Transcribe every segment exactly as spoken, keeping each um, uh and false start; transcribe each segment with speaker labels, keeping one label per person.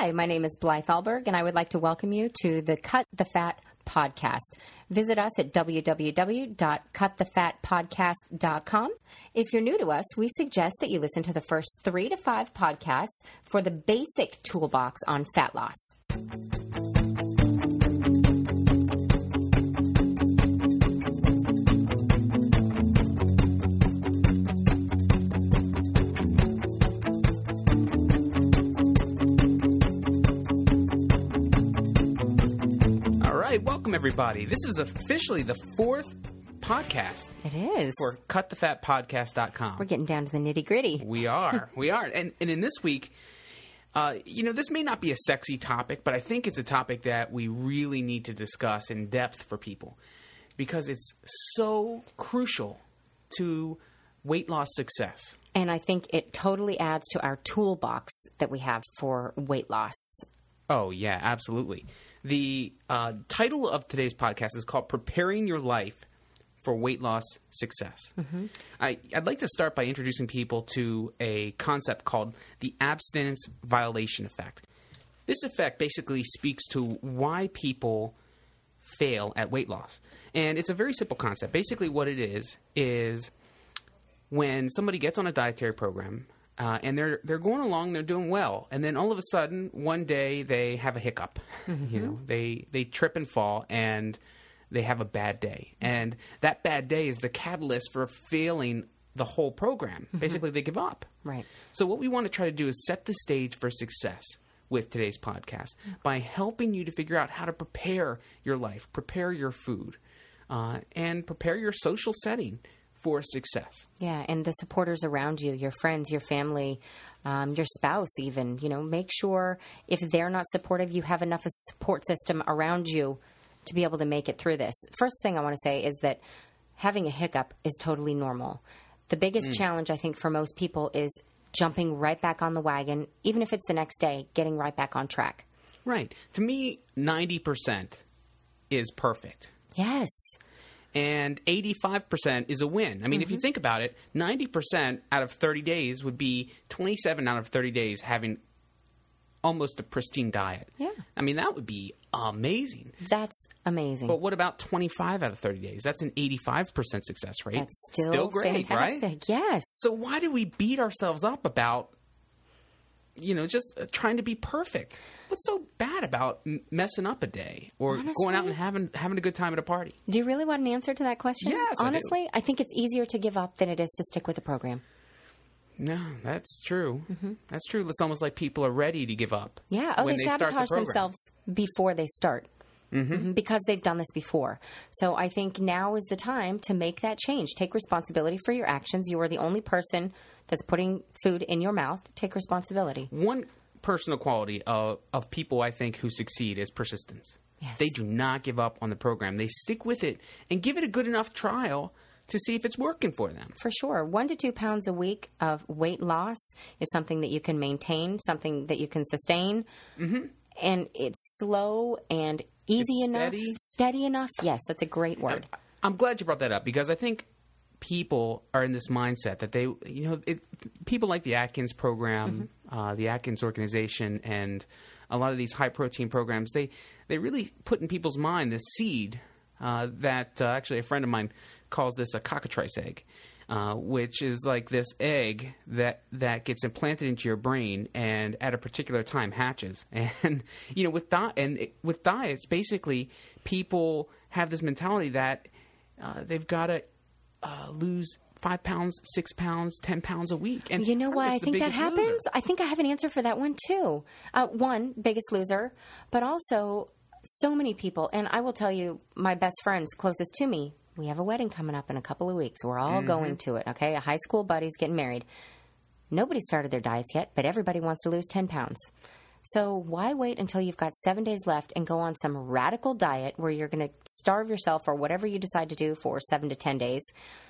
Speaker 1: Hi, my name is Blythe Alberg, and I would like to welcome you to the Cut the Fat podcast. Visit us at w w w dot cut the fat podcast dot com. If you're new to us, we suggest that you listen to the first three to five podcasts for the basic toolbox on fat loss.
Speaker 2: Welcome, everybody. This is officially the fourth podcast.
Speaker 1: It is.
Speaker 2: For cut the fat podcast dot com.
Speaker 1: We're getting down to the nitty-gritty.
Speaker 2: We are. We are. And, and in this week, uh, you know, this may not be a sexy topic, but I think it's a topic that we really need to discuss in depth for people because it's so crucial to weight loss success.
Speaker 1: And I think it totally adds to our toolbox that we have for weight loss.
Speaker 2: Oh, yeah, absolutely. The uh, title of today's podcast is called Preparing Your Life for Weight Loss Success. Mm-hmm. I, I'd like to start by introducing people to a concept called the abstinence violation effect. This effect basically speaks to why people fail at weight loss. And it's a very simple concept. Basically what it is, is when somebody gets on a dietary program, Uh, and they're they're going along, they're doing well, and then all of a sudden, one day they have a hiccup. Mm-hmm. You know, they they trip and fall, and they have a bad day, and that bad day is the catalyst for failing the whole program. Mm-hmm. Basically, they give up.
Speaker 1: Right.
Speaker 2: So what we want to try to do is set the stage for success with today's podcast by helping you to figure out how to prepare your life, prepare your food, uh, and prepare your social setting for success.
Speaker 1: Yeah, and the supporters around you, your friends, your family, um, your spouse even, you know, make sure if they're not supportive, you have enough of a support system around you to be able to make it through this. First thing I want to say is that having a hiccup is totally normal. The biggest mm. challenge, I think, for most people is jumping right back on the wagon, even if it's the next day, getting right back on track.
Speaker 2: Right. To me, ninety percent is perfect.
Speaker 1: Yes.
Speaker 2: And eighty-five percent is a win. I mean, mm-hmm. if you think about it, ninety percent out of thirty days would be twenty-seven out of thirty days having almost a pristine diet.
Speaker 1: Yeah.
Speaker 2: I mean, that would be amazing.
Speaker 1: That's amazing.
Speaker 2: But what about twenty-five out of thirty days? That's an eighty-five percent success rate.
Speaker 1: That's still,
Speaker 2: still great,
Speaker 1: fantastic.
Speaker 2: Right?
Speaker 1: Yes.
Speaker 2: So why do we beat ourselves up about, you know, just trying to be perfect? What's so bad about m- messing up a day or
Speaker 1: Honestly,
Speaker 2: going out and having having a good time at a party?
Speaker 1: Do you really want an answer to that question?
Speaker 2: Yes,
Speaker 1: Honestly,
Speaker 2: I, do.
Speaker 1: I think it's easier to give up than it is to stick with the program.
Speaker 2: No, that's true. Mm-hmm. That's true. It's almost like people are ready to give up.
Speaker 1: Yeah. Oh,
Speaker 2: when
Speaker 1: they,
Speaker 2: they
Speaker 1: sabotage
Speaker 2: the
Speaker 1: themselves before they start. Mm-hmm. Mm-hmm. Because they've done this before. So I think now is the time to make that change. Take responsibility for your actions. You are the only person that's putting food in your mouth. Take responsibility.
Speaker 2: One personal quality of, of people, I think, who succeed is persistence.
Speaker 1: Yes.
Speaker 2: They do not give up on the program. They stick with it and give it a good enough trial to see if it's working for them.
Speaker 1: For sure. One to two pounds a week of weight loss is something that you can maintain, something that you can sustain. Mm-hmm. And it's slow and easy
Speaker 2: it's
Speaker 1: enough.
Speaker 2: Steady.
Speaker 1: Steady enough. Yes, that's a great word.
Speaker 2: I'm glad you brought that up because I think people are in this mindset that they, you know, it, people like the Atkins program, mm-hmm. uh, the Atkins organization, and a lot of these high-protein programs, they, they really put in people's mind this seed uh, that uh, actually a friend of mine calls this a cockatrice egg, uh, which is like this egg that, that gets implanted into your brain and at a particular time hatches. And, you know, with, di- and it, with diets, basically people have this mentality that uh, they've got to Uh, lose five pounds, six pounds, ten pounds a week. And
Speaker 1: you know why I think that happens?
Speaker 2: Loser.
Speaker 1: I think I have an answer for that one too. Uh, one, biggest loser, but also so many people. And I will tell you, my best friends closest to me, we have a wedding coming up in a couple of weeks. We're all mm-hmm. going to it, okay? A high school buddy's getting married. Nobody started their diets yet, but everybody wants to lose ten pounds. So why wait until you've got seven days left and go on some radical diet where you're going to starve yourself or whatever you decide to do for seven to ten days,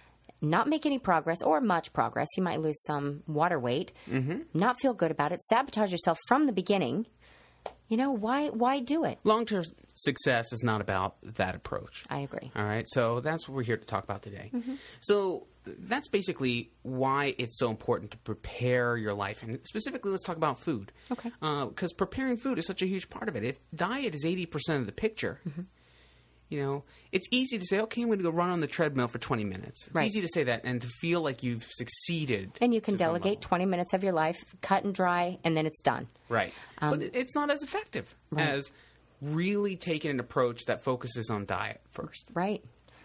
Speaker 1: not make any progress or much progress. You might lose some water weight, mm-hmm. not feel good about it, sabotage yourself from the beginning, you know, why why do it?
Speaker 2: Long-term success is not about that approach.
Speaker 1: I agree.
Speaker 2: All right, so that's what we're here to talk about today. Mm-hmm. So that's basically why it's so important to prepare your life. And specifically, let's talk about food.
Speaker 1: Okay.
Speaker 2: Because uh, preparing food is such a huge part of it. If diet is eighty percent of the picture, mm-hmm. you know, it's easy to say, okay, I'm going to go run on the treadmill for twenty minutes. It's
Speaker 1: right.
Speaker 2: easy to say that and to feel like you've succeeded.
Speaker 1: And you can delegate twenty minutes of your life, cut and dry, and then it's done.
Speaker 2: Right.
Speaker 1: Um,
Speaker 2: but it's not as effective
Speaker 1: right.
Speaker 2: as really taking an approach that focuses on diet first.
Speaker 1: Right.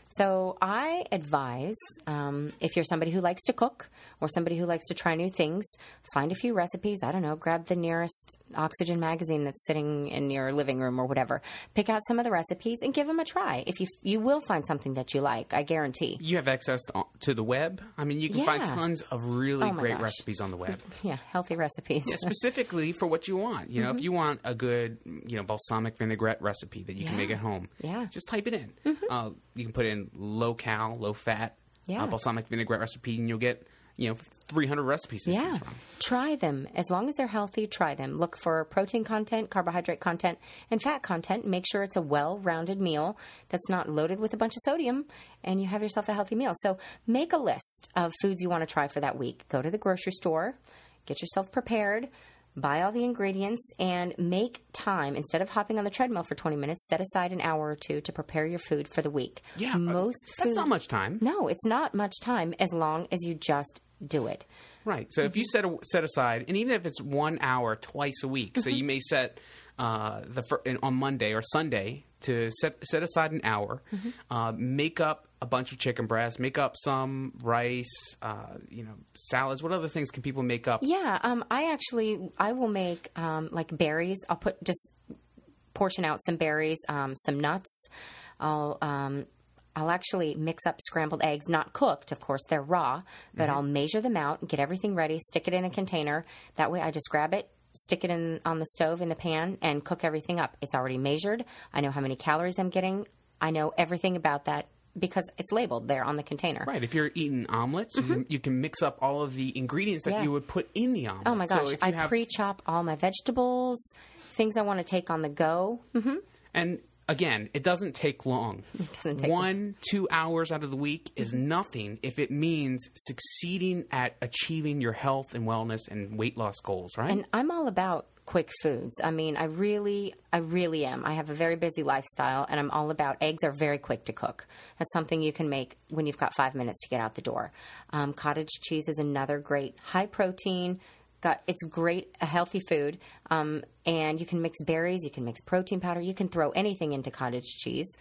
Speaker 1: So I advise, um, if you're somebody who likes to cook or somebody who likes to try new things, find a few recipes. I don't know, grab the nearest Oxygen magazine that's sitting in your living room or whatever. Pick out some of the recipes and give them a try. If you you will find something that you like, I guarantee.
Speaker 2: You have access to the web. I mean, you can
Speaker 1: yeah.
Speaker 2: find tons of really
Speaker 1: oh
Speaker 2: great
Speaker 1: gosh.
Speaker 2: recipes on the web.
Speaker 1: Yeah, healthy recipes.
Speaker 2: Yeah, specifically for what you want. You know,
Speaker 1: mm-hmm.
Speaker 2: if you want a good, you know, balsamic vinaigrette recipe that you
Speaker 1: yeah.
Speaker 2: can make at home,
Speaker 1: yeah.
Speaker 2: just type it in.
Speaker 1: Mm-hmm.
Speaker 2: Uh, you can put in low cal, low fat
Speaker 1: yeah.
Speaker 2: uh, balsamic vinaigrette recipe, and you'll get, you know, three hundred recipes to
Speaker 1: yeah.
Speaker 2: choose from.
Speaker 1: Try them. As long as they're healthy, try them. Look for protein content, carbohydrate content, and fat content. Make sure it's a well-rounded meal that's not loaded with a bunch of sodium, and you have yourself a healthy meal. So make a list of foods you want to try for that week. Go to the grocery store, get yourself prepared, buy all the ingredients, and make time. Instead of hopping on the treadmill for twenty minutes, set aside an hour or two to prepare your food for the week.
Speaker 2: Yeah,
Speaker 1: most
Speaker 2: uh,
Speaker 1: food,
Speaker 2: that's not much time.
Speaker 1: No, it's not much time as long as you just do it.
Speaker 2: Right. So mm-hmm. if you set a, set aside, and even if it's one hour twice a week, mm-hmm. so you may set uh, the fir- on Monday or Sunday to set set aside an hour, mm-hmm. uh, make up a bunch of chicken breasts, make up some rice, uh, you know, salads. What other things can people make up?
Speaker 1: Yeah, um, I actually I will make um, like berries. I'll put just portion out some berries, um, some nuts. I'll um, I'll actually mix up scrambled eggs, not cooked, of course, they're raw, but mm-hmm. I'll measure them out, get everything ready, stick it in a container. That way I just grab it, stick it in on the stove in the pan, and cook everything up. It's already measured. I know how many calories I'm getting. I know everything about that because it's labeled there on the container.
Speaker 2: Right. If you're eating omelets, mm-hmm. you, can, you can mix up all of the ingredients that
Speaker 1: yeah.
Speaker 2: you would put in the omelet.
Speaker 1: Oh, my gosh.
Speaker 2: So
Speaker 1: I
Speaker 2: have...
Speaker 1: pre-chop all my vegetables, things I want to take on the go. Mm-hmm.
Speaker 2: And again, it doesn't take long.
Speaker 1: It doesn't take
Speaker 2: One,
Speaker 1: long.
Speaker 2: two hours out of the week is nothing if it means succeeding at achieving your health and wellness and weight loss goals, right?
Speaker 1: And I'm all about quick foods. I mean, I really, I really am. I have a very busy lifestyle, and I'm all about eggs are very quick to cook. That's something you can make when you've got five minutes to get out the door. Um, cottage cheese is another great high protein. Got, it's great, a healthy food, um, and you can mix berries, you can mix protein powder, you can throw anything into cottage cheese.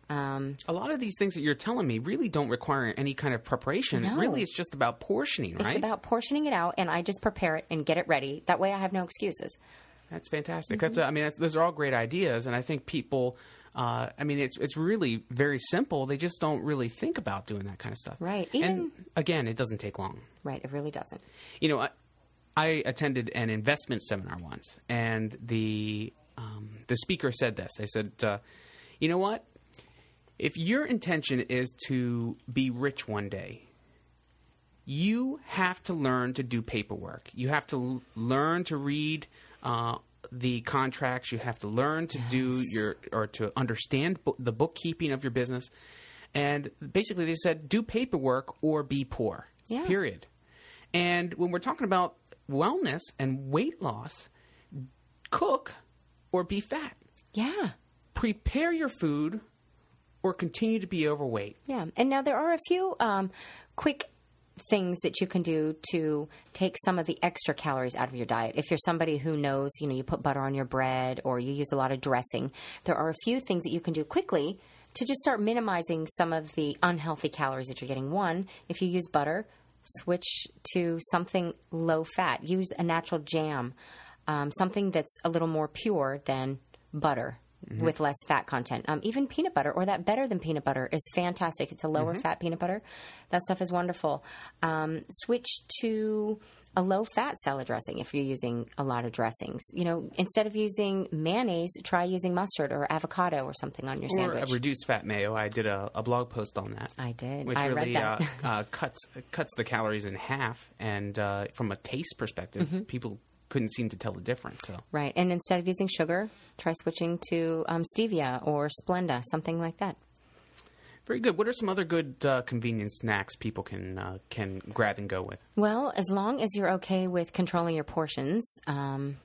Speaker 1: Um,
Speaker 2: a lot of these things that you're telling me really don't require any kind of preparation.
Speaker 1: No.
Speaker 2: Really, it's just about portioning, right?
Speaker 1: It's about portioning it out, and I just prepare it and get it ready. That way I have no excuses.
Speaker 2: That's fantastic.
Speaker 1: Mm-hmm.
Speaker 2: That's, I mean, that's, those are all great ideas, and I think people... Uh, I mean, it's it's really very simple. They just don't really think about doing that kind of stuff.
Speaker 1: Right. Even,
Speaker 2: and again, it doesn't take long.
Speaker 1: Right. It really doesn't.
Speaker 2: You know, I, I attended an investment seminar once, and the um, the speaker said this. They said, uh, you know what? If your intention is to be rich one day, you have to learn to do paperwork. You have to l- learn to read uh, the contracts. You have to learn to yes. do your or to understand bo- the bookkeeping of your business. And basically, they said, do paperwork or be poor.
Speaker 1: Yeah.
Speaker 2: Period. And when we're talking about wellness and weight loss, cook or be fat.
Speaker 1: Yeah.
Speaker 2: Prepare your food or continue to be overweight.
Speaker 1: Yeah. And now there are a few um, quick things that you can do to take some of the extra calories out of your diet. If you're somebody who knows, you know, you put butter on your bread or you use a lot of dressing, there are a few things that you can do quickly to just start minimizing some of the unhealthy calories that you're getting. One, if you use butter, switch to something low fat. Use a natural jam, um, something that's a little more pure than butter. Mm-hmm. With less fat content. Um, even peanut butter or that better than peanut butter is fantastic. It's a lower mm-hmm. fat peanut butter. That stuff is wonderful. Um, switch to a low fat salad dressing if you're using a lot of dressings. You know, instead of using mayonnaise, try using mustard or avocado or something on your
Speaker 2: or
Speaker 1: sandwich.
Speaker 2: Or a reduced fat mayo. I did a, a blog post on that.
Speaker 1: I did.
Speaker 2: Which
Speaker 1: I
Speaker 2: really
Speaker 1: read that.
Speaker 2: uh, uh, cuts cuts the calories in half. And uh, from a taste perspective, mm-hmm. people couldn't seem to tell the difference. So
Speaker 1: Right. And instead of using sugar, try switching to um, stevia or Splenda, something like that.
Speaker 2: very good. What are some other good uh, convenient snacks people can uh, can grab and go with?
Speaker 1: Well, as long as you're okay with controlling your portions, um,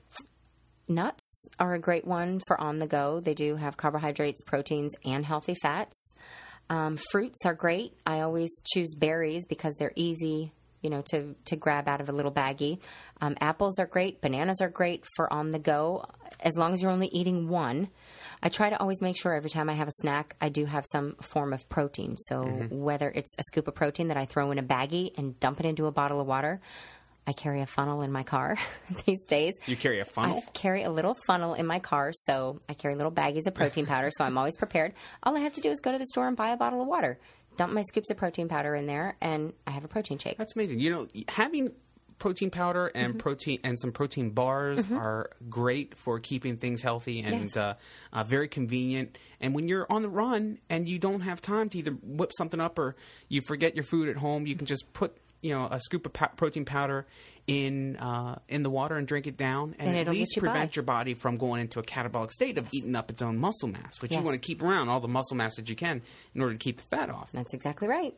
Speaker 1: nuts are a great one for on the go. They do have carbohydrates, proteins, and healthy fats. Um, fruits are great. I always choose berries because they're easy, you know, to, to grab out of a little baggie. Um, apples are great. Bananas are great for on the go, as long as you're only eating one. I try to always make sure every time I have a snack, I do have some form of protein. So mm-hmm. whether it's a scoop of protein that I throw in a baggie and dump it into a bottle of water, I carry a funnel in my car these days.
Speaker 2: You carry a funnel?
Speaker 1: I carry a little funnel in my car, so I carry little baggies of protein powder, so I'm always prepared. All I have to do is go to the store and buy a bottle of water, dump my scoops of protein powder in there, and I have a protein shake.
Speaker 2: That's amazing. You know, having protein powder and
Speaker 1: mm-hmm.
Speaker 2: protein and some protein bars mm-hmm. are great for keeping things healthy and
Speaker 1: yes.
Speaker 2: uh, uh, very convenient. And when you're on the run and you don't have time to either whip something up or you forget your food at home, you can just put you know a scoop of po- protein powder in uh, in the water and drink it down, and,
Speaker 1: and
Speaker 2: at least
Speaker 1: you
Speaker 2: prevent
Speaker 1: by.
Speaker 2: your body from going into a catabolic state of yes. eating up its own muscle mass, which
Speaker 1: yes.
Speaker 2: you want to keep around all the muscle mass that you can in order to keep the fat off.
Speaker 1: That's exactly right.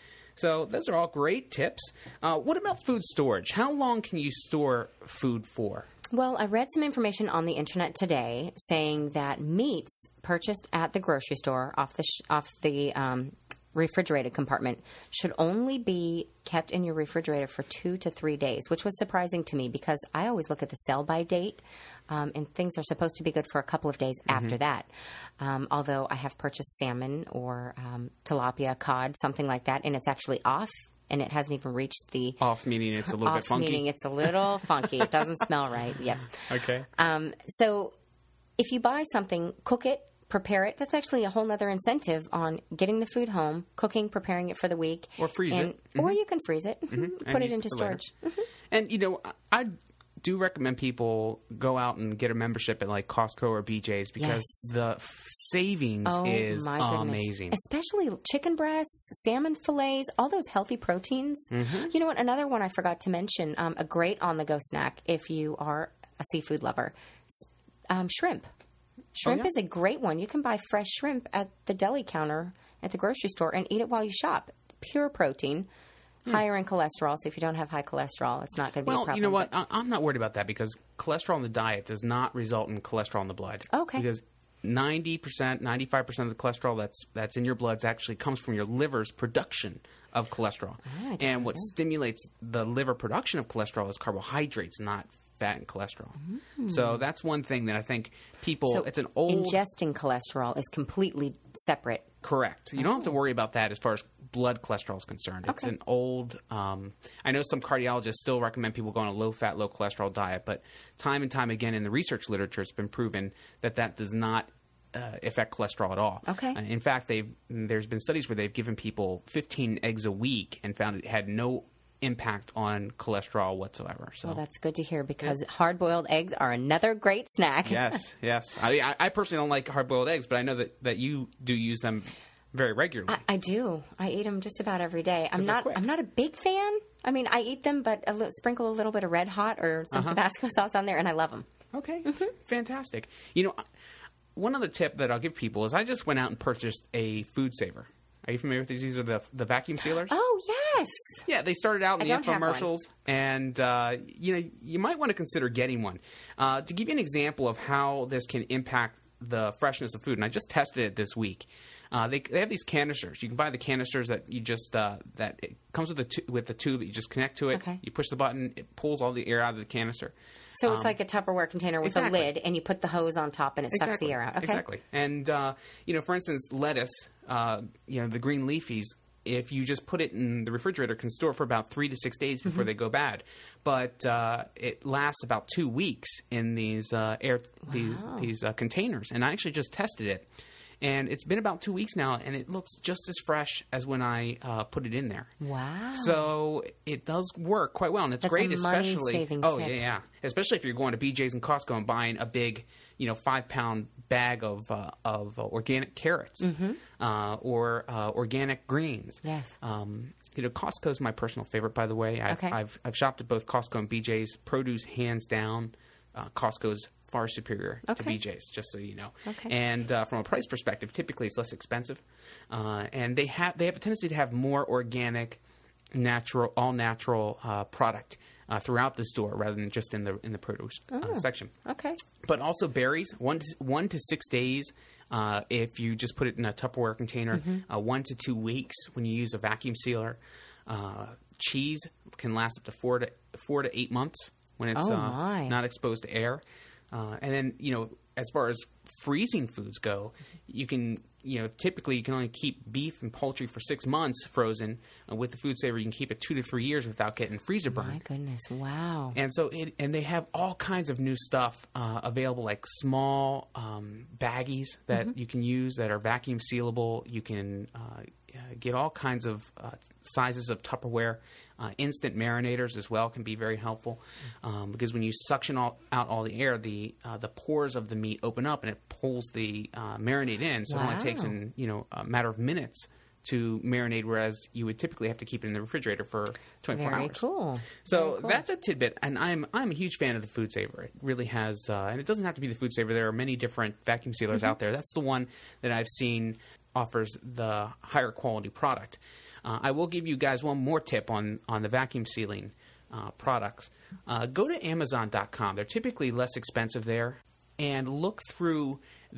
Speaker 2: So those are all great tips. Uh, what about food storage? How long can you store food for?
Speaker 1: Well, I read some information on the internet today saying that meats purchased at the grocery store off the sh- off the um, refrigerated compartment should only be kept in your refrigerator for two to three days, which was surprising to me because I always look at the sell-by date, um, and things are supposed to be good for a couple of days mm-hmm. after that. Um, although I have purchased salmon or um, tilapia, cod, something like that, and it's actually off, and it hasn't even reached the...
Speaker 2: Off meaning it's a little
Speaker 1: off
Speaker 2: bit funky?
Speaker 1: meaning it's a little funky. It doesn't smell right. Yep.
Speaker 2: Okay.
Speaker 1: Um, so if you buy something, cook it, prepare it. That's actually a whole other incentive on getting the food home, cooking, preparing it for the week.
Speaker 2: Or freeze
Speaker 1: and,
Speaker 2: it. Mm-hmm.
Speaker 1: Or you can freeze it.
Speaker 2: Mm-hmm.
Speaker 1: Put it into storage.
Speaker 2: Mm-hmm. And, you know, I do recommend people go out and get a membership at like Costco or B J's because
Speaker 1: yes.
Speaker 2: the f- savings
Speaker 1: oh,
Speaker 2: is
Speaker 1: my
Speaker 2: amazing.
Speaker 1: Especially chicken breasts, salmon fillets, all those healthy proteins.
Speaker 2: Mm-hmm.
Speaker 1: You know what? Another one I forgot to mention, um, a great on-the-go snack if you are a seafood lover, um, shrimp. Shrimp
Speaker 2: oh, yeah?
Speaker 1: is a great one. You can buy fresh shrimp at the deli counter at the grocery store and eat it while you shop. Pure protein, hmm. higher in cholesterol. So if you don't have high cholesterol, it's not going to be
Speaker 2: well,
Speaker 1: a problem.
Speaker 2: you know what? I- I'm not worried about that because cholesterol in the diet does not result in cholesterol in the blood.
Speaker 1: Okay.
Speaker 2: Because ninety percent, ninety-five percent of the cholesterol that's that's in your blood actually comes from your liver's production of cholesterol.
Speaker 1: Oh,
Speaker 2: and what
Speaker 1: know.
Speaker 2: stimulates the liver production of cholesterol is carbohydrates, not fat and cholesterol. Mm. So that's one thing that I think people,
Speaker 1: so
Speaker 2: it's an old...
Speaker 1: ingesting cholesterol is completely separate.
Speaker 2: Correct. You oh. don't have to worry about that as far as blood cholesterol is concerned. It's
Speaker 1: okay.
Speaker 2: an old... Um, I know some cardiologists still recommend people go on a low-fat, low-cholesterol diet, but time and time again in the research literature it's been proven that that does not uh, affect cholesterol at all.
Speaker 1: Okay.
Speaker 2: Uh, in fact, they've there's been studies where they've given people fifteen eggs a week and found it had no impact on cholesterol whatsoever. So
Speaker 1: well, that's good to hear because yeah. hard-boiled eggs are another great snack.
Speaker 2: yes, yes. I, I personally don't like hard-boiled eggs, but I know that, that you do use them very regularly.
Speaker 1: I, I do. I eat them just about every day. I'm not.
Speaker 2: Quick.
Speaker 1: I'm not a big fan. I mean, I eat them, but a little, sprinkle a little bit of Red Hot or some uh-huh. Tabasco sauce on there, and I love them.
Speaker 2: Okay, mm-hmm. fantastic. You know, one other tip that I'll give people is I just went out and purchased a food saver. Are you familiar with these? These are the the vacuum sealers.
Speaker 1: Oh, yes.
Speaker 2: Yeah, they started out in
Speaker 1: I
Speaker 2: the
Speaker 1: don't
Speaker 2: infomercials, and uh, you know you might want to consider getting one. Uh, to give you an example of how this can impact the freshness of food, and I just tested it this week. Uh, they they have these canisters. You can buy the canisters that you just uh, that it comes with the tu- with the tube that you just connect to it.
Speaker 1: Okay.
Speaker 2: You push the button, it pulls all the air out of the canister.
Speaker 1: So it's
Speaker 2: um,
Speaker 1: like a Tupperware container with
Speaker 2: exactly.
Speaker 1: a lid, and you put the hose on top, and it
Speaker 2: exactly.
Speaker 1: sucks the air out. Okay.
Speaker 2: Exactly. And uh, you know, for instance, lettuce, uh, you know, the green leafies. If you just put it in the refrigerator, can store for about three to six days before mm-hmm. they go bad. But uh, it lasts about two weeks in these uh, air these
Speaker 1: wow.
Speaker 2: these uh, containers. And I actually just tested it. And it's been about two weeks now, and it looks just as fresh as when I uh, put it in there.
Speaker 1: Wow!
Speaker 2: So it does work quite well, and it's
Speaker 1: That's
Speaker 2: great,
Speaker 1: a
Speaker 2: especially.
Speaker 1: money-saving
Speaker 2: oh
Speaker 1: tip.
Speaker 2: yeah, yeah. Especially if you're going to B J's and Costco and buying a big, you know, five pound bag of uh, of uh, organic carrots
Speaker 1: mm-hmm.
Speaker 2: uh, or uh, organic greens.
Speaker 1: Yes.
Speaker 2: Um, You know, Costco's my personal favorite, by the way. I've,
Speaker 1: Okay.
Speaker 2: I've, I've shopped at both Costco and B J's. Produce, hands down, uh, Costco's far superior to
Speaker 1: Okay.
Speaker 2: B J's, just so you know.
Speaker 1: Okay.
Speaker 2: And uh, from a price perspective, typically it's less expensive. Uh, and they have they have a tendency to have more organic, natural, all natural uh, product uh, throughout the store rather than just in the in the produce uh,
Speaker 1: Oh.
Speaker 2: section.
Speaker 1: Okay.
Speaker 2: But also berries, one to, one to six days uh, if you just put it in a Tupperware container,
Speaker 1: Mm-hmm.
Speaker 2: uh, one to two weeks when you use a vacuum sealer. Uh, cheese can last up to four to four to eight months when it's
Speaker 1: Oh,
Speaker 2: uh,
Speaker 1: my.
Speaker 2: not exposed to air. Uh, and then, you know, as far as freezing foods go, you can, you know, typically you can only keep beef and poultry for six months frozen. Uh, with the Food Saver, you can keep it two to three years without getting freezer burn.
Speaker 1: My goodness. Wow.
Speaker 2: And so, it, and they have all kinds of new stuff uh, available, like small um, baggies that
Speaker 1: Mm-hmm.
Speaker 2: you can use that are vacuum sealable. You can uh, uh, get all kinds of uh, sizes of Tupperware. Uh, instant marinators as well can be very helpful um, because when you suction all, out all the air, the uh, the pores of the meat open up and it pulls the uh, marinade in. So it only takes
Speaker 1: Wow.
Speaker 2: in you know a matter of minutes to marinate, whereas you would typically have to keep it in the refrigerator for twenty-four
Speaker 1: Very
Speaker 2: hours.
Speaker 1: cool.
Speaker 2: So
Speaker 1: Very cool.
Speaker 2: that's a tidbit, and I'm I'm a huge fan of the Food Saver. It really has, uh, and it doesn't have to be the Food Saver. There are many different vacuum sealers
Speaker 1: Mm-hmm.
Speaker 2: out there. That's the one that I've seen offers the higher quality product. Uh, I will give you guys one more tip on on the vacuum sealing uh, products. Uh, go to Amazon dot com. They're typically less expensive there, and look through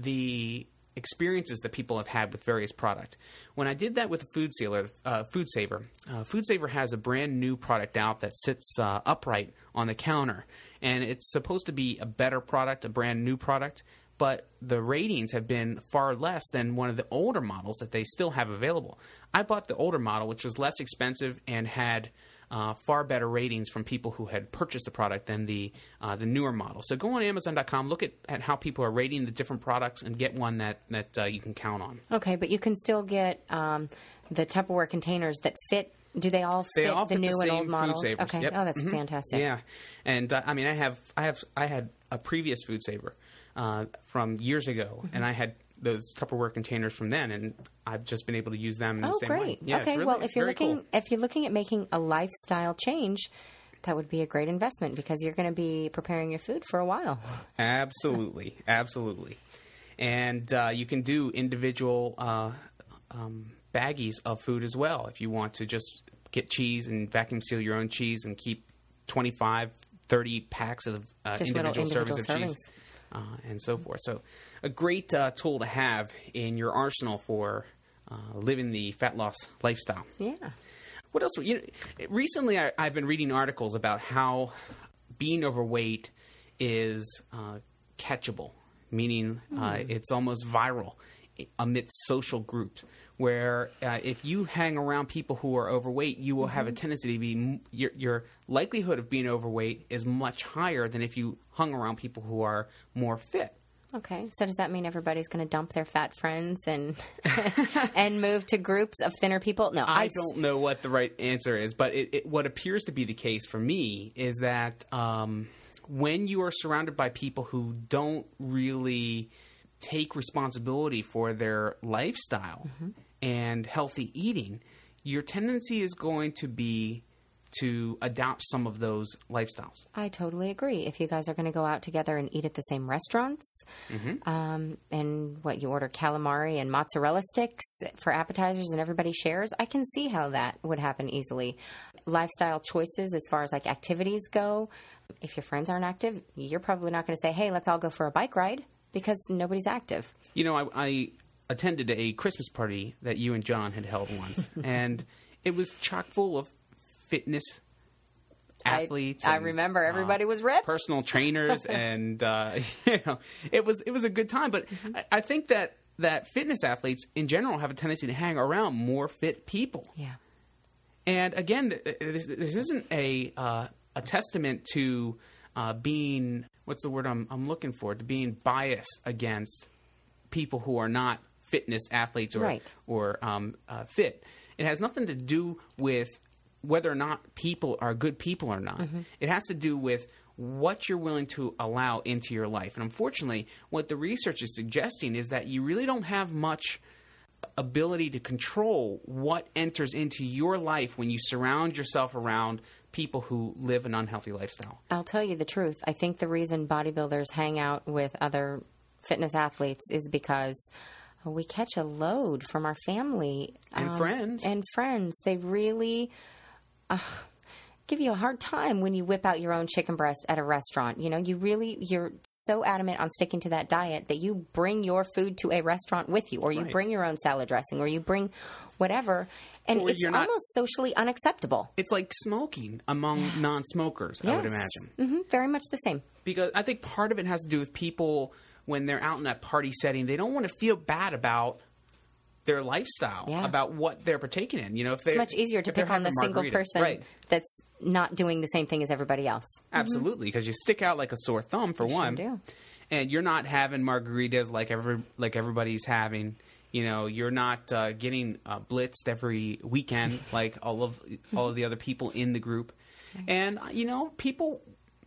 Speaker 2: the experiences that people have had with various product. When I did that with the Food Sealer, uh, Food Saver, uh, Food Saver has a brand new product out that sits uh, upright on the counter, and it's supposed to be a better product, a brand new product, but the ratings have been far less than one of the older models that they still have available. I bought the older model, which was less expensive and had Uh, far better ratings from people who had purchased the product than the uh, the newer model. So go on Amazon dot com, look at, at how people are rating the different products, and get one that, that uh, you can count on.
Speaker 1: Okay, but you can still get um, the Tupperware containers that fit. Do they all fit
Speaker 2: They all
Speaker 1: the
Speaker 2: fit
Speaker 1: new
Speaker 2: the
Speaker 1: and
Speaker 2: same
Speaker 1: old
Speaker 2: Food
Speaker 1: models?
Speaker 2: Savers.
Speaker 1: Okay.
Speaker 2: Yep.
Speaker 1: Oh, that's
Speaker 2: Mhm.
Speaker 1: fantastic.
Speaker 2: Yeah, and uh, I mean, I have I have I had a previous Food Saver uh, from years ago,
Speaker 1: Mm-hmm.
Speaker 2: and I had those Tupperware containers from then, and I've just been able to use them in
Speaker 1: Oh,
Speaker 2: the same way.
Speaker 1: great.
Speaker 2: Yeah, it's
Speaker 1: okay.
Speaker 2: really
Speaker 1: Well, if you're
Speaker 2: very
Speaker 1: looking
Speaker 2: cool.
Speaker 1: if you're looking at making a lifestyle change, that would be a great investment because you're going to be preparing your food for a while.
Speaker 2: Absolutely, absolutely. And uh, you can do individual uh, um, baggies of food as well if you want to just get cheese and vacuum seal your own cheese and keep twenty-five, thirty packs of uh,
Speaker 1: Just little
Speaker 2: individual, servings
Speaker 1: individual
Speaker 2: of cheese uh, and so forth. So a great uh, tool to have in your arsenal for uh, living the fat loss lifestyle.
Speaker 1: Yeah.
Speaker 2: What else? You know, recently, I, I've been reading articles about how being overweight is uh, catchable, meaning uh, it's almost viral amidst social groups. Where uh, if you hang around people who are overweight, you will have a tendency to be your, your likelihood of being overweight is much higher than if you hung around people who are more fit.
Speaker 1: Okay. So does that mean everybody's going to dump their fat friends and and move to groups of thinner people? No,
Speaker 2: I
Speaker 1: I,
Speaker 2: don't know what the right answer is, but it, it, what appears to be the case for me is that um, when you are surrounded by people who don't really take responsibility for their lifestyle
Speaker 1: Mm-hmm.
Speaker 2: and healthy eating, your tendency is going to be to adopt some of those lifestyles.
Speaker 1: I totally agree. If you guys are going to go out together and eat at the same restaurants,
Speaker 2: Mm-hmm.
Speaker 1: um, and what you order calamari and mozzarella sticks for appetizers, and everybody shares, I can see how that would happen easily. Lifestyle choices, as far as like activities go, if your friends aren't active, you're probably not going to say, "Hey, let's all go for a bike ride," because nobody's active.
Speaker 2: You know, I, I attended a Christmas party that you and John had held once, and it was chock full of fitness athletes.
Speaker 1: I
Speaker 2: and,
Speaker 1: remember everybody
Speaker 2: uh,
Speaker 1: was ripped.
Speaker 2: personal trainers, and uh, you know, it was it was a good time. But
Speaker 1: Mm-hmm.
Speaker 2: I, I think that that fitness athletes in general have a tendency to hang around more fit people.
Speaker 1: Yeah.
Speaker 2: And again, th- this, this isn't a uh, a testament to uh, being what's the word I'm I'm looking for to being biased against people who are not fitness athletes or
Speaker 1: Right.
Speaker 2: or um, uh, fit. It has nothing to do with whether or not people are good people or not.
Speaker 1: Mm-hmm.
Speaker 2: It has to do with what you're willing to allow into your life. And unfortunately, what the research is suggesting is that you really don't have much ability to control what enters into your life when you surround yourself around people who live an unhealthy lifestyle.
Speaker 1: I'll tell you the truth. I think the reason bodybuilders hang out with other fitness athletes is because we catch a load from our family.
Speaker 2: And
Speaker 1: um,
Speaker 2: friends.
Speaker 1: And friends. They really uh, give you a hard time when you whip out your own chicken breast at a restaurant. You know, you really, you're so adamant on sticking to that diet that you bring your food to a restaurant with you, or you
Speaker 2: Right.
Speaker 1: bring your own salad dressing, or you bring whatever. And
Speaker 2: Or
Speaker 1: it's
Speaker 2: you're not-
Speaker 1: almost socially unacceptable.
Speaker 2: It's like smoking among non-smokers, I would
Speaker 1: Yes.
Speaker 2: imagine.
Speaker 1: hmm Very much the same.
Speaker 2: Because I think part of it has to do with people when they're out in that party setting, they don't want to feel bad about their lifestyle,
Speaker 1: Yeah.
Speaker 2: about what they're partaking in. You know, if
Speaker 1: It's
Speaker 2: they're
Speaker 1: much easier to
Speaker 2: if they're
Speaker 1: pick on the
Speaker 2: having
Speaker 1: single
Speaker 2: margaritas.
Speaker 1: person
Speaker 2: Right.
Speaker 1: that's not doing the same thing as everybody else.
Speaker 2: Absolutely, because you stick out like a sore thumb for
Speaker 1: You sure
Speaker 2: one,
Speaker 1: do.
Speaker 2: and you're not having margaritas like every like everybody's having. You know, you're not uh, getting uh, blitzed every weekend like all of all of the other people in the group, and uh, you know, people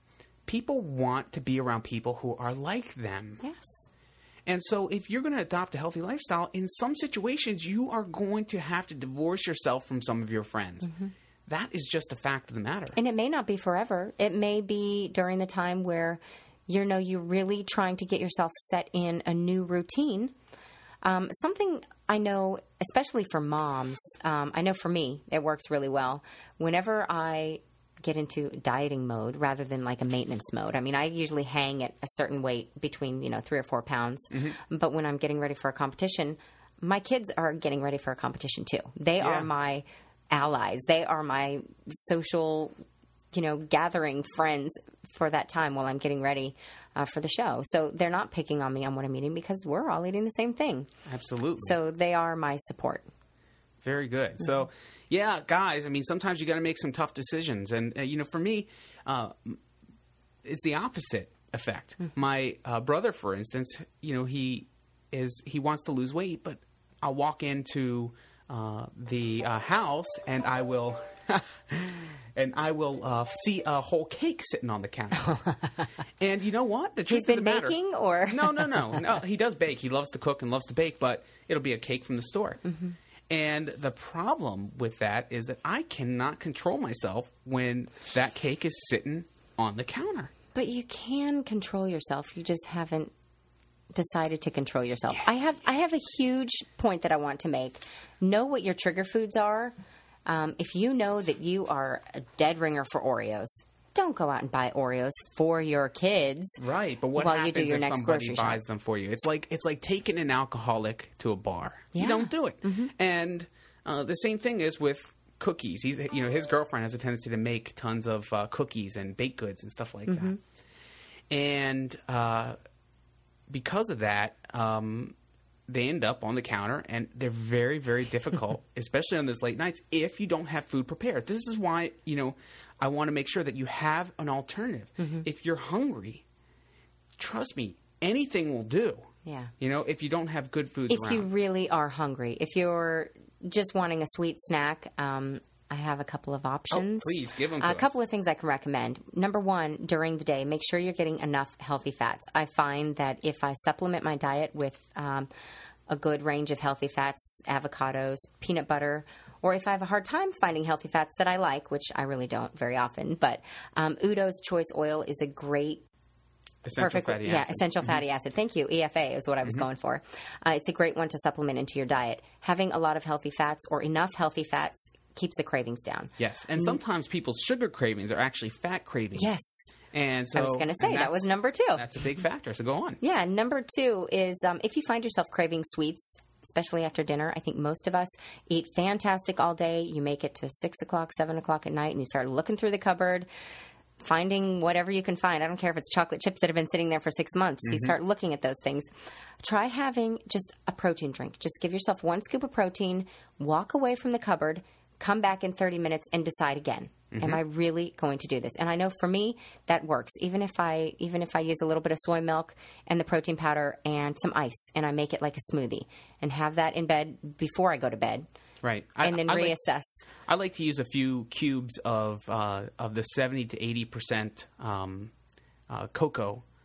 Speaker 2: people want to be around people who are like them.
Speaker 1: Yes.
Speaker 2: And so if you're going to adopt a healthy lifestyle, in some situations, you are going to have to divorce yourself from some of your friends.
Speaker 1: Mm-hmm.
Speaker 2: That is just a fact of the matter.
Speaker 1: And it may not be forever. It may be during the time where, you know, you're really trying to get yourself set in a new routine. Um, something I know, especially for moms, um, I know for me, it works really well. Whenever I get into dieting mode rather than like a maintenance mode. I mean, I usually hang at a certain weight between, you know, three or four pounds. Mm-hmm. But when I'm getting ready for a competition, my kids are getting ready for a competition too. They
Speaker 2: Yeah.
Speaker 1: are my allies. They are my social, you know, gathering friends for that time while I'm getting ready uh, for the show. So they're not picking on me on what I'm eating because we're all eating the same thing.
Speaker 2: Absolutely.
Speaker 1: So they are my support.
Speaker 2: Very good. Mm-hmm. So, yeah, guys, I mean, sometimes you got to make some tough decisions. And, uh, you know, for me, uh, it's the opposite effect. Mm-hmm. My uh, brother, for instance, you know, he is he wants to lose weight, but I'll walk into uh, the uh, house and I will and I will uh, see a whole cake sitting on the counter. And you know what? The truth
Speaker 1: He's been
Speaker 2: of the matter,
Speaker 1: baking, or
Speaker 2: no, no, no, no. He does bake. He loves to cook and loves to bake, but it'll be a cake from the store. Mm-hmm. And the problem with that is that I cannot control myself when that cake is sitting on the counter.
Speaker 1: But you can control yourself. You just haven't decided to control yourself. Yeah. I have I have a huge point that I want to make. Know what your trigger foods are. Um, if you know that you are a dead ringer for Oreos, don't go out and buy Oreos for your kids.
Speaker 2: Right, but what
Speaker 1: while
Speaker 2: happens
Speaker 1: you do your
Speaker 2: if
Speaker 1: next
Speaker 2: somebody
Speaker 1: grocery
Speaker 2: buys
Speaker 1: shop?
Speaker 2: them for you? It's like it's like taking an alcoholic to a bar.
Speaker 1: Yeah.
Speaker 2: You don't do it.
Speaker 1: Mm-hmm.
Speaker 2: And uh, the same thing is with cookies. He's you know his girlfriend has a tendency to make tons of uh, cookies and baked goods and stuff like
Speaker 1: Mm-hmm.
Speaker 2: that. And uh, because of that, um, they end up on the counter, and they're very, very difficult, especially on those late nights, if you don't have food prepared. This is why, you know, I want to make sure that you have an alternative. Mm-hmm. If you're hungry, trust me, anything will do.
Speaker 1: Yeah.
Speaker 2: You know, if you don't have good foods
Speaker 1: If
Speaker 2: around.
Speaker 1: you really are hungry, if you're just wanting a sweet snack, um, I have a couple of options.
Speaker 2: Oh, please, give them to
Speaker 1: A
Speaker 2: us.
Speaker 1: couple of things I can recommend. Number one, during the day, make sure you're getting enough healthy fats. I find that if I supplement my diet with um, a good range of healthy fats, avocados, peanut butter, or if I have a hard time finding healthy fats that I like, which I really don't very often, but um, Udo's Choice Oil is a great
Speaker 2: Essential
Speaker 1: Perfect.
Speaker 2: fatty
Speaker 1: yeah,
Speaker 2: acid.
Speaker 1: essential
Speaker 2: Mm-hmm.
Speaker 1: fatty acid. Thank you. E F A is what I was
Speaker 2: Mm-hmm.
Speaker 1: going for. Uh, it's a great one to supplement into your diet. Having a lot of healthy fats or enough healthy fats keeps the cravings down.
Speaker 2: Yes, and sometimes people's sugar cravings are actually fat cravings.
Speaker 1: Yes.
Speaker 2: And so
Speaker 1: I was going to say,
Speaker 2: and
Speaker 1: that was
Speaker 2: that's-
Speaker 1: number two.
Speaker 2: That's a big factor, so go on.
Speaker 1: Yeah, number two is um, if you find yourself craving sweets, especially after dinner, I think most of us eat fantastic all day. You make it to six o'clock, seven o'clock at night, and you start looking through the cupboard, finding whatever you can find. I don't care if it's chocolate chips that have been sitting there for six months. Mm-hmm. You start looking at those things. Try having just a protein drink. Just give yourself one scoop of protein, walk away from the cupboard, come back in thirty minutes, and decide again. Mm-hmm. Am I really going to do this? And I know for me that works. Even if I even if I use a little bit of soy milk and the protein powder and some ice, and I make it like a smoothie and have that in bed before I go to bed.
Speaker 2: Right.
Speaker 1: And I, then I reassess.
Speaker 2: Like, I like to use a few cubes of uh, of the seventy to eighty percent um, uh, cocoa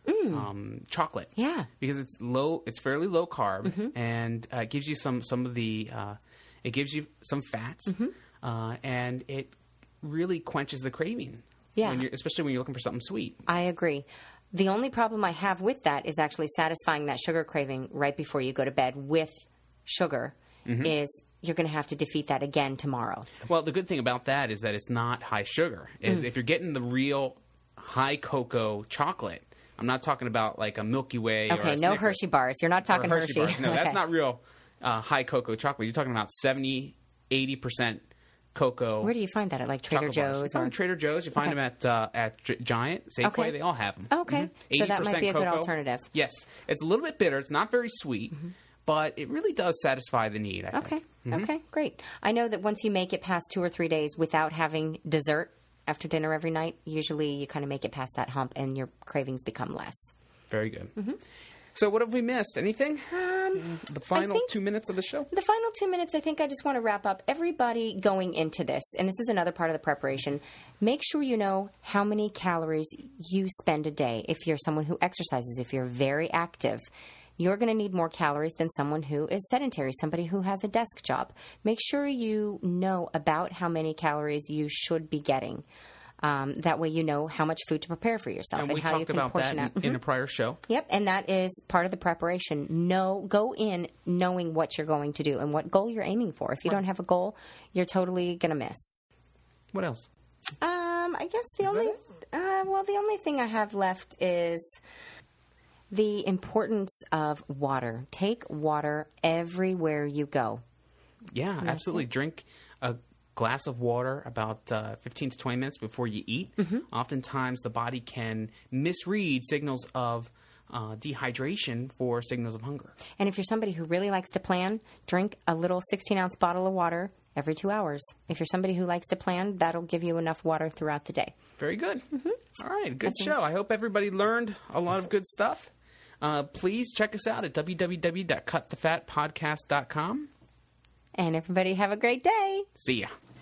Speaker 1: Mm.
Speaker 2: um, chocolate.
Speaker 1: Yeah.
Speaker 2: Because it's low, it's fairly low carb, mm-hmm. and uh, it gives you some some of the, uh, it gives you some fats, mm-hmm. uh, and it really quenches the craving.
Speaker 1: Yeah.
Speaker 2: When you're, especially when you're looking for something sweet.
Speaker 1: I agree. The only problem I have with that is actually satisfying that sugar craving right before you go to bed with sugar. Mm-hmm. Is you're going to have to defeat that again tomorrow.
Speaker 2: Well, the good thing about that is that it's not high sugar. Is mm. if you're getting the real high cocoa chocolate, I'm not talking about like a Milky Way.
Speaker 1: Okay,
Speaker 2: or a
Speaker 1: no
Speaker 2: Snickers,
Speaker 1: Hershey bars. You're not talking
Speaker 2: Hershey.
Speaker 1: Hershey.
Speaker 2: Bars. No,
Speaker 1: okay.
Speaker 2: that's not real uh, high cocoa chocolate. You're talking about seventy, eighty percent cocoa.
Speaker 1: Where do you find that? At like Trader Joe's?
Speaker 2: Or Trader Joe's. You find okay. them at uh, at G- Giant, Safeway.
Speaker 1: Okay.
Speaker 2: They all have them.
Speaker 1: Okay. Mm-hmm. So that might be a
Speaker 2: cocoa.
Speaker 1: good alternative.
Speaker 2: Yes. It's a little bit bitter. It's not very sweet. Mm-hmm. But it really does satisfy the need, I
Speaker 1: okay.
Speaker 2: think. Mm-hmm.
Speaker 1: Okay, great. I know that once you make it past two or three days without having dessert after dinner every night, usually you kind of make it past that hump and your cravings become less.
Speaker 2: Very good. Mm-hmm. So what have we missed? Anything?
Speaker 1: Um,
Speaker 2: the final two minutes of the show?
Speaker 1: The final two minutes, I think I just want to wrap up. Everybody going into this, and this is another part of the preparation, make sure you know how many calories you spend a day. If you're someone who exercises, if you're very active, you're going to need more calories than someone who is sedentary, somebody who has a desk job. Make sure you know about how many calories you should be getting. Um, that way you know how much food to prepare for yourself
Speaker 2: and,
Speaker 1: and
Speaker 2: we
Speaker 1: how
Speaker 2: talked
Speaker 1: you can
Speaker 2: about
Speaker 1: portion
Speaker 2: that
Speaker 1: out.
Speaker 2: in,
Speaker 1: Mm-hmm.
Speaker 2: in a prior show.
Speaker 1: Yep, and that is part of the preparation. Know, go in knowing what you're going to do and what goal you're aiming for. If you right. don't have a goal, you're totally going to miss.
Speaker 2: What else?
Speaker 1: Um, I guess the
Speaker 2: is
Speaker 1: only uh, well, the only thing I have left is the importance of water. Take water everywhere you go.
Speaker 2: Yeah, absolutely. Drink a glass of water about uh, fifteen to twenty minutes before you eat. Mm-hmm. Oftentimes the body can misread signals of uh, dehydration for signals of hunger.
Speaker 1: And if you're somebody who really likes to plan, drink a little sixteen-ounce bottle of water every two hours. If you're somebody who likes to plan, that'll give you enough water throughout the day.
Speaker 2: Very good.
Speaker 1: Mm-hmm.
Speaker 2: All right, good
Speaker 1: That's
Speaker 2: show.
Speaker 1: it.
Speaker 2: I hope everybody learned a lot of good stuff. Uh, please check us out at w w w dot cut the fat podcast dot com.
Speaker 1: And everybody have a great day.
Speaker 2: See ya.